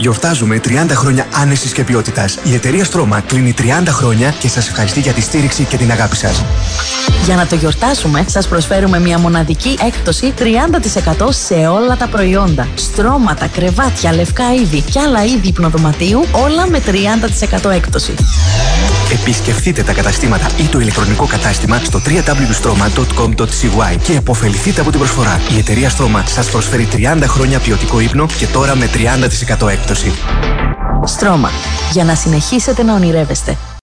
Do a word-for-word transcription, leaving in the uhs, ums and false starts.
Γιορτάζουμε τριάντα χρόνια άνεσης και ποιότητας. Η εταιρεία Στρώμα κλείνει τριάντα χρόνια και σας ευχαριστεί για τη στήριξη και την αγάπη σας. Για να το γιορτάσουμε, σας προσφέρουμε μια μοναδική έκπτωση τριάντα τοις εκατό σε όλα τα προϊόντα. Στρώματα, κρεβάτια, λευκά είδη και άλλα είδη υπνοδωματίου, όλα με τριάντα τοις εκατό έκπτωση. Επισκεφτείτε τα καταστήματα ή το ηλεκτρονικό κατάστημα στο double-u double-u double-u τελεία στρώμα τελεία κομ τελεία σι γουάι και αποφεληθείτε από την προσφορά. Η εταιρεία Στρώμα σας προσφέρει τριάντα χρόνια ποιοτικό ύπνο και τώρα με τριάντα τοις εκατό έκπτωση. Στρώμα. Για να συνεχίσετε να ονειρεύεστε.